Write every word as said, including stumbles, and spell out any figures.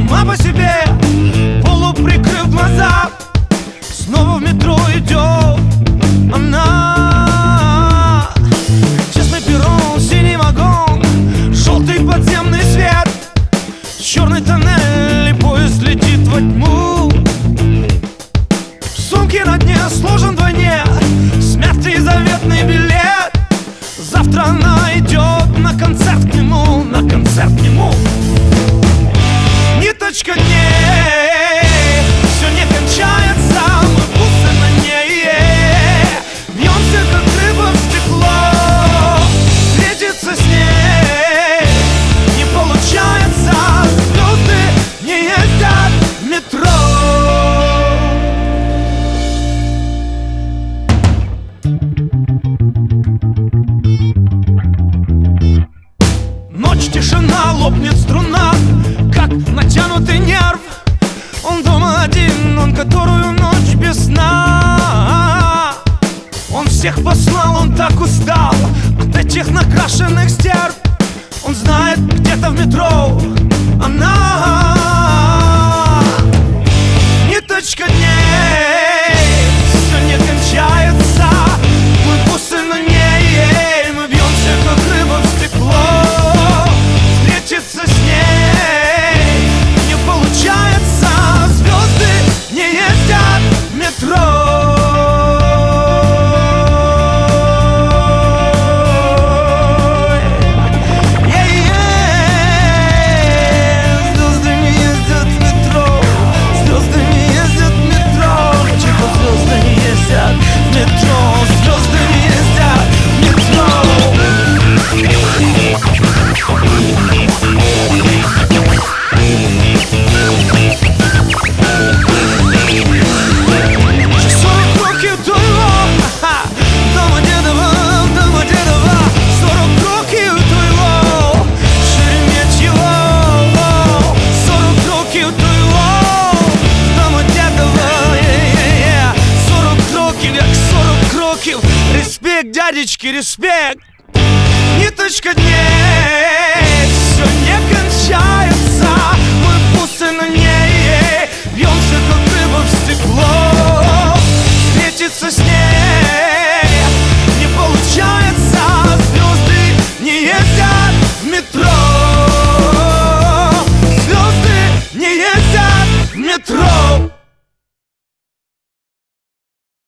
сама по себе, полуприкрыв глаза. Снова в метро идет она. Честный перрон, синий вагон, желтый подземный свет, черный тоннель, и поезд летит во тьму. В сумке на дне сложен вдвойне смятый заветный билет. Завтра она идет на концерт к нему, на концерт к нему. Ниточка дней, все не кончается, мы бусы на ней. Бьемся, как рыба в стекло, встретиться с ней не получается. Звезды не ездят в метро. Ночь, тишина, лопнет струна, как натянутый нерв. Он дома один, он которую ночь без сна. Он всех послал, он так устал от этих накрашенных стерв. Он знает, где-то в метро она. Ниточка дней, все не кончается, мы бусы на ней. Мы бьемся, как рыба в стекло, встретиться с ней не получается. Звезды не ездят в метро. Респект, дядечки, респект. Ниточка дней, все не кончается.